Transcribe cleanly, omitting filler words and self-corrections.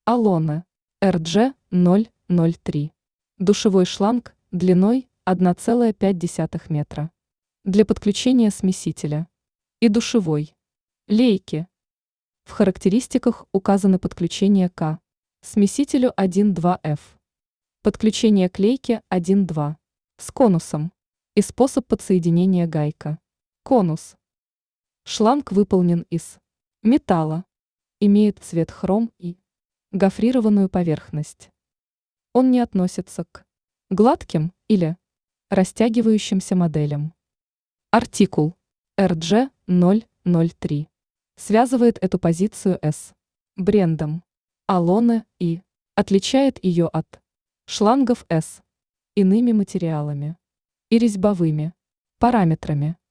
Алоне RG003. Душевой шланг длиной 1,5 метра. Для подключения смесителя и душевой лейки. В характеристиках указаны подключение к смесителю 1.2F, подключение к лейке 1.2 с конусом и способ подсоединения гайка. Конус. Шланг выполнен из металла, имеет цвет хром и гофрированную поверхность. Он не относится к гладким или растягивающимся моделям. Артикул RG003 связывает эту позицию с брендом Алоне и отличает ее от шлангов с иными материалами и резьбовыми параметрами.